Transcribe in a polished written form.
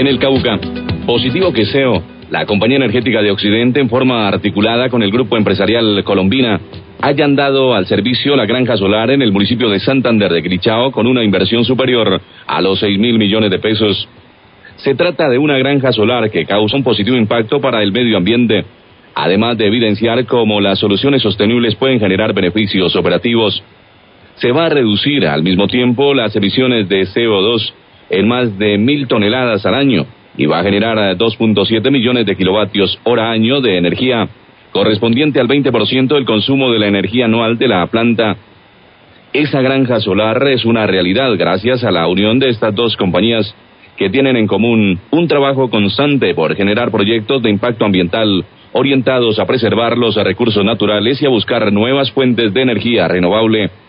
En el Cauca, positivo que SEO, la compañía energética de Occidente, en forma articulada con el grupo empresarial Colombina, hayan dado al servicio la granja solar en el municipio de Santander de Grichao con una inversión superior a los 6.000 millones de pesos. Se trata de una granja solar que causa un positivo impacto para el medio ambiente, además de evidenciar cómo las soluciones sostenibles pueden generar beneficios operativos. Se va a reducir al mismo tiempo las emisiones de CO2 en más de 1.000 toneladas al año y va a generar 2.7 millones de kilovatios hora año de energía, correspondiente al 20% del consumo de la energía anual de la planta. Esa granja solar es una realidad gracias a la unión de estas dos compañías que tienen en común un trabajo constante por generar proyectos de impacto ambiental orientados a preservar los recursos naturales y a buscar nuevas fuentes de energía renovable.